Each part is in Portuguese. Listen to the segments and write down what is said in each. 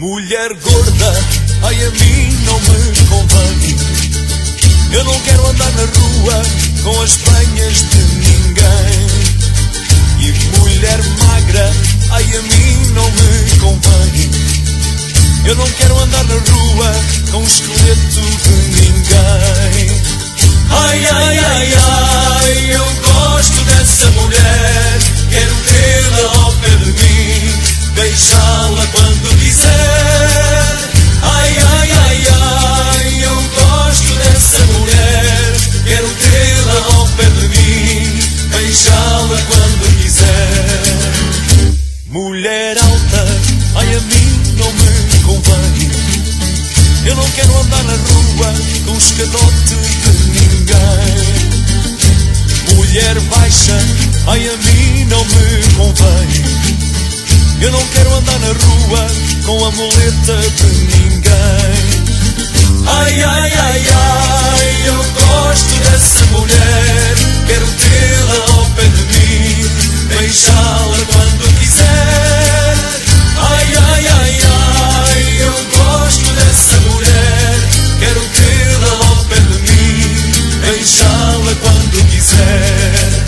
Mulher gorda, ai a mim não me convém. Eu não quero andar na rua com as banhas de ninguém. E mulher magra, ai a mim não me convém. Eu não quero andar na rua com o esqueleto de ninguém. Ai, ai, ai, ai, eu gosto dessa mulher. Quero tê-la ao pé de mim, beijá-la quando quiser. Ai, ai, ai, ai, eu gosto dessa mulher. Quero tê-la ao pé de mim, beijá-la quando quiser. Mulher alta, ai a mim não me convém. Eu não quero andar na rua com o escadote de ninguém. Mulher baixa, ai a mim não me convém. Eu não quero andar na rua com a muleta de ninguém. Ai, ai, ai, ai, eu gosto dessa mulher. Quero tê-la ao pé de mim, beijá-la quando quiser. Ai, ai, ai, ai, eu gosto dessa mulher. Quero tê-la ao pé de mim, beijá-la quando quiser.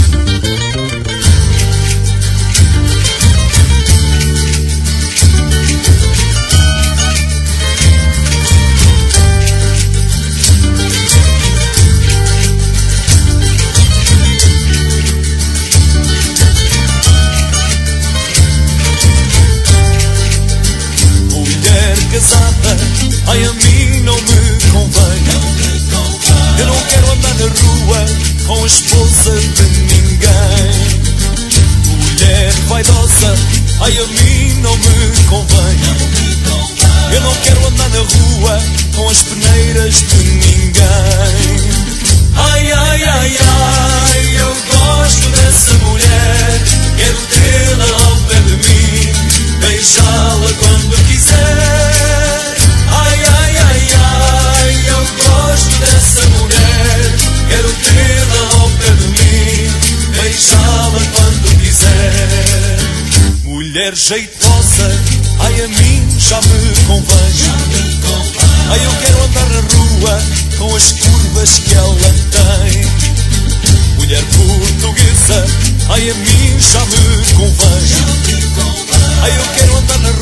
Casada, ai a mim não me convém. Eu não quero andar na rua com a esposa de ninguém. Mulher vaidosa, ai a mim não me convém. Eu não quero andar na rua com as peneiras de ninguém. Ai, ai, ai, ai, eu gosto dessa mulher. Quero tê-la ao pé de mim, beijá-la quando quiser. Ai, ai, ai, ai, eu gosto dessa mulher. Quero tê-la ao pé de mim, beijá-la quando quiser. Mulher jeitosa, ai a mim já me convém. Ai eu quero andar na rua com as curvas que ela tem. Mulher portuguesa, ai a mim já me convém. Ai eu quero andar na